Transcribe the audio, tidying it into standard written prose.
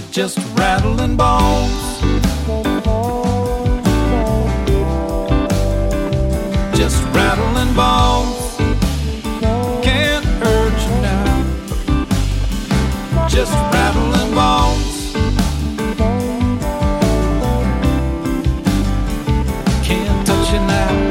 just rattling bones. Just rattling bones. Can't hurt you now. Just rattling bones. Can't touch you now.